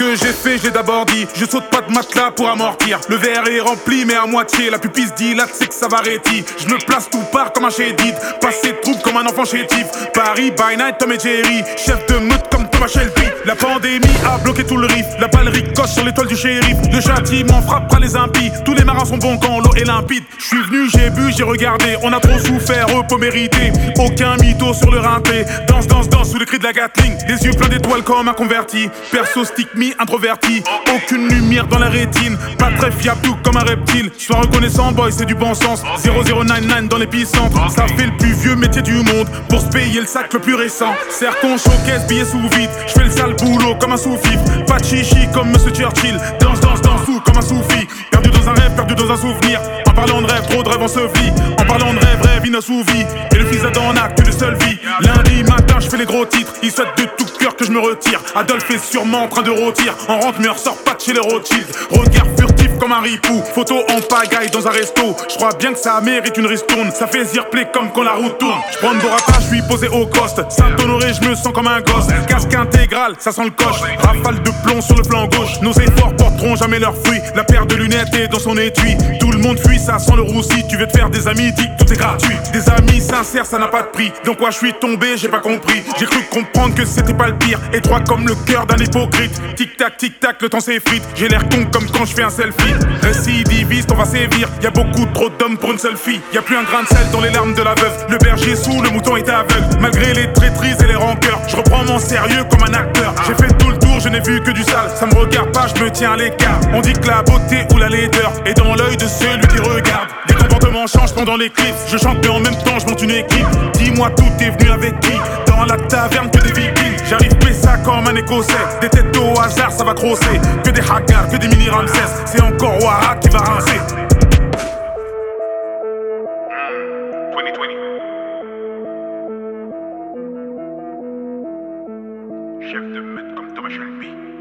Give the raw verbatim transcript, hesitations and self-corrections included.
que j'ai fait, j'ai d'abord dit. Je saute pas de matelas pour amortir. Le verre est rempli mais à moitié. La pupille se dilate, c'est que ça va réti. Je me place tout part comme un chédid. Passé de troupe comme un enfant chétif. Paris by night, Tom et Jerry. Chef de meute comme Thomas Shelby. La pandémie a bloqué tout le riff. La balle ricoche sur l'étoile du shérif. Le châtiment frappera les impies. Tous les marins sont bons quand l'eau est limpide. Je suis venu, j'ai bu, j'ai regardé. On a trop souffert, repos mérité. Aucun mytho sur le rinté. Danse, danse, danse sous les cris de la Gatling. Les yeux pleins d'étoiles comme un converti. Perso stick me introverti. Aucune lumière dans la rétine. Pas très fiable, tout comme un reptile. Sois reconnaissant, boy, c'est du bon sens. zéro zéro quatre-vingt-dix dans l'épicentre. Ça fait le plus vieux métier du monde. Pour se payer le sac le plus récent. Serre qu'on showcase, billets sous vide. J'fais le sale boulot comme un sous-fif. Pas de chichi comme Monsieur Churchill. Danse, danse, danse sous comme un soufi. Perdu dans un rêve, perdu dans un souvenir. En parlant de rêve, trop de rêves en se vit. En parlant de rêve, rêve inassouvi. Et le fils d'Adam n'a que de seule vie. Lundi matin, je fais les gros titres. Il souhaite de tout cœur que je me retire. Adolphe est sûrement en train de rôtir. En rentre, mais ressort pas de chez les Rothschild. Regard furtif comme un ripou. Photo en pagaille dans un resto. Je crois bien que ça mérite une ristourne. Ça fait zirplay comme quand la route tourne. Je prends de Borata, je suis posé au coste. Saint-Honoré, je me sens comme un gosse. Casque intégral, ça sent le coche. Rafale de plomb sur le flanc gauche. Nos efforts porteront jamais leurs fruits. La paire de lunettes est dans son étui. Tout le monde fuit, ça sent le roussi. Tu veux te faire des amis, dis que tout est gratuit. Des amis sincères, ça n'a pas de prix. Dans quoi je suis tombé, j'ai pas compris. J'ai cru comprendre que c'était pas le pire. Étroit comme le cœur d'un hypocrite. Tic-tac, tic-tac, le temps s'effrite. J'ai l'air con comme quand je fais un selfie. Récidiviste, on va sévir. Y'a beaucoup trop d'hommes pour une seule fille. Y'a plus un grain de sel dans les larmes de la veuve. Le berger sous, le mouton est aveugle. Malgré les traîtrises et les rancœurs, je reprends mon sérieux comme un acteur. J'ai fait tout le tour, je n'ai vu que du sale. Ça me regarde pas, je me tiens à l'écart. On dit que la beauté ou la laideur est dans l'œil de celui qui regarde. Les comportements changent pendant les clips. Je chante mais en même temps je monte une équipe. Dis-moi tout est venu avec qui? Dans la taverne que des vikings. J'arrive ça comme un écossais. Des têtes au hasard ça va crosser. Que des hackers, que des mini Ramsès. C'est encore Ouara qui va rincer. vingt vingt. Chef de meute comme Thomas Shelby.